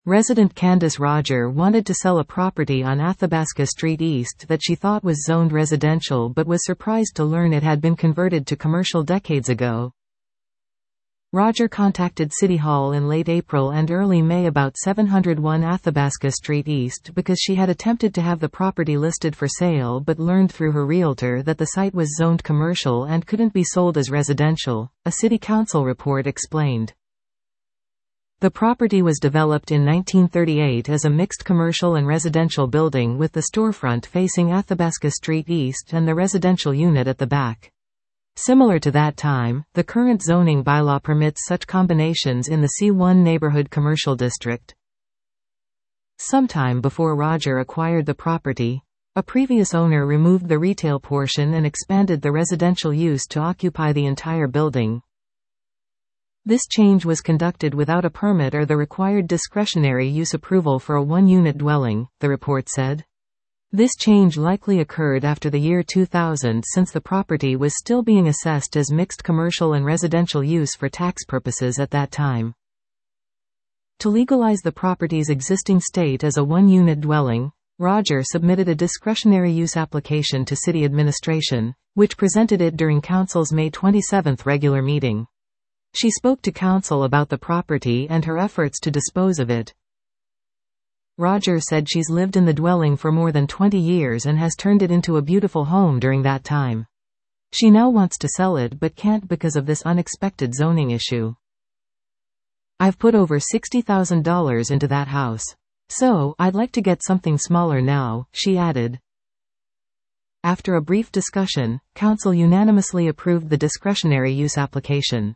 Resident Candace Roger wanted to sell a property on Athabasca Street East that she thought was zoned residential but was surprised to learn it had been converted to commercial decades ago. Roger contacted City Hall in late April and early May about 701 Athabasca Street East because she had attempted to have the property listed for sale but learned through her realtor that the site was zoned commercial and couldn't be sold as residential, a city council report explained. The property was developed in 1938 as a mixed commercial and residential building with the storefront facing Athabasca Street East and the residential unit at the back. Similar to that time, the current zoning bylaw permits such combinations in the C1 neighborhood commercial district. Sometime before Roger acquired the property, a previous owner removed the retail portion and expanded the residential use to occupy the entire building. This change was conducted without a permit or the required discretionary use approval for a one-unit dwelling, the report said. This change likely occurred after the year 2000 since the property was still being assessed as mixed commercial and residential use for tax purposes at that time. To legalize the property's existing state as a one-unit dwelling, Roger submitted a discretionary use application to city administration, which presented it during council's May 27 regular meeting. She spoke to council about the property and her efforts to dispose of it. Roger said she's lived in the dwelling for more than 20 years and has turned it into a beautiful home during that time. She now wants to sell it but can't because of this unexpected zoning issue. I've put over $60,000 into that house. So, I'd like to get something smaller now, she added. After a brief discussion, council unanimously approved the discretionary use application.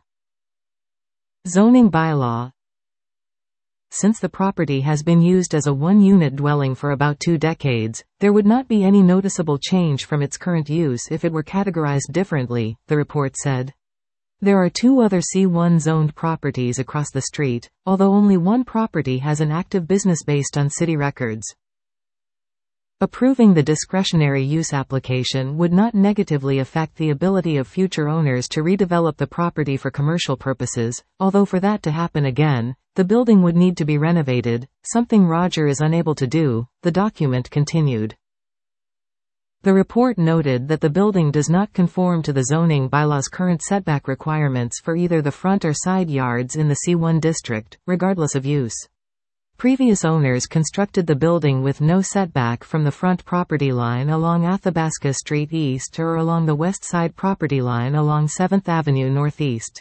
Zoning bylaw. Since the property has been used as a one-unit dwelling for about 2 decades, there would not be any noticeable change from its current use if it were categorized differently, the report said. There are 2 other C1 zoned properties across the street, although only one property has an active business based on city records. Approving the discretionary use application would not negatively affect the ability of future owners to redevelop the property for commercial purposes, although for that to happen again, the building would need to be renovated, something Roger is unable to do, the document continued. The report noted that the building does not conform to the zoning bylaw's current setback requirements for either the front or side yards in the C1 district, regardless of use. Previous owners constructed the building with no setback from the front property line along Athabasca Street East or along the west side property line along 7th Avenue Northeast.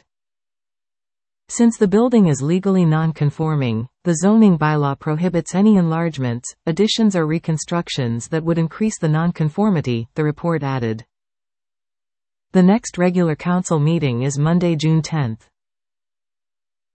Since the building is legally non-conforming, the zoning bylaw prohibits any enlargements, additions or reconstructions that would increase the non-conformity, the report added. The next regular council meeting is Monday, June 10.